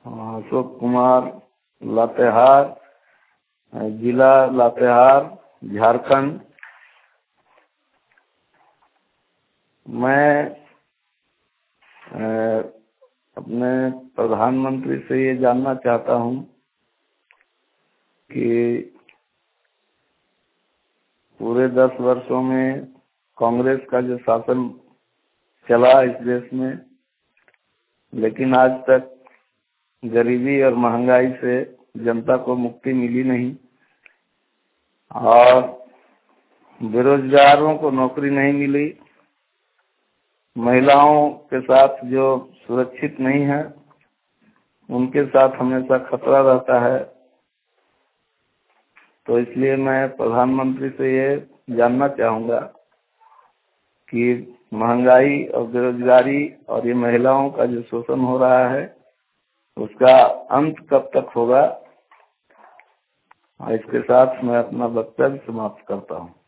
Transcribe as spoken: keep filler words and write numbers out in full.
हाँ, अशोक कुमार, लातेहार, जिला लातेहार, झारखंड। मैं अ, अपने प्रधानमंत्री से ये जानना चाहता हूँ कि पूरे दस वर्षों में कांग्रेस का जो शासन चला इस देश में, लेकिन आज तक गरीबी और महंगाई से जनता को मुक्ति मिली नहीं और बेरोजगारों को नौकरी नहीं मिली। महिलाओं के साथ जो सुरक्षित नहीं है उनके साथ हमेशा खतरा रहता है। तो इसलिए मैं प्रधानमंत्री से ये जानना चाहूँगा कि महंगाई और बेरोजगारी और ये महिलाओं का जो शोषण हो रहा है उसका अंत कब तक होगा। इसके साथ मैं अपना वक्तव्य समाप्त करता हूँ।